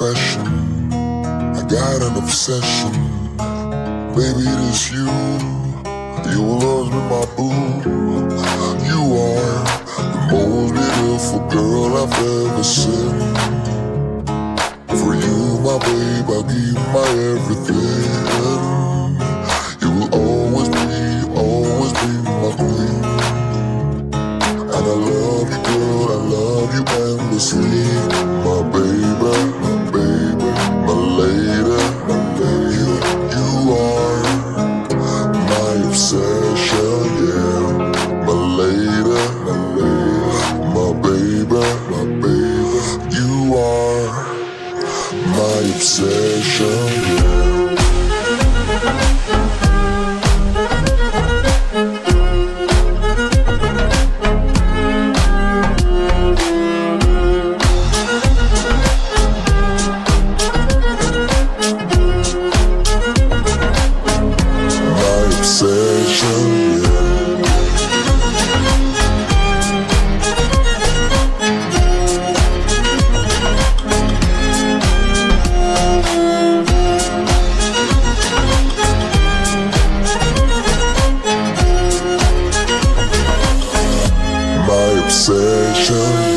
confession, I got an obsession. Baby, it is you. You will always be my boo. You are the most beautiful girl I've ever seen. For you, my babe, I'll give my everything. You will always be my queen. And I love you, girl, I love you endlessly. My baby, my lady. You are my obsession, yeah. My lady, my baby. You are my obsession, yeah. Obsession,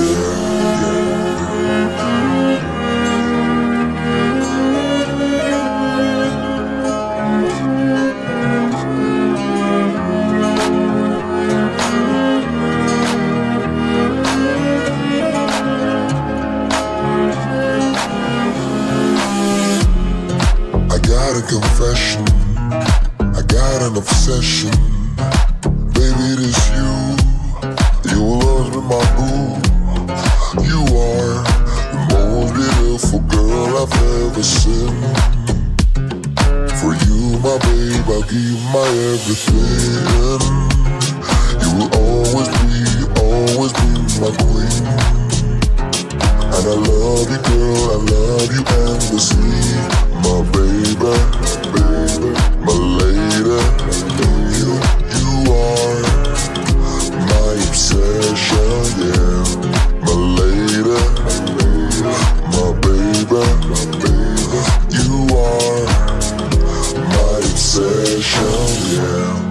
I got a confession, I got an obsession. Baby, it is you. You will always be my boo. You are the most beautiful girl I've ever seen. For you, my babe, I'll give my everything. You will always be my queen. And I love you, girl, I love you endlessly. My baby, my lady. You are my obsession, yeah. My lady, my baby. You are my obsession, yeah.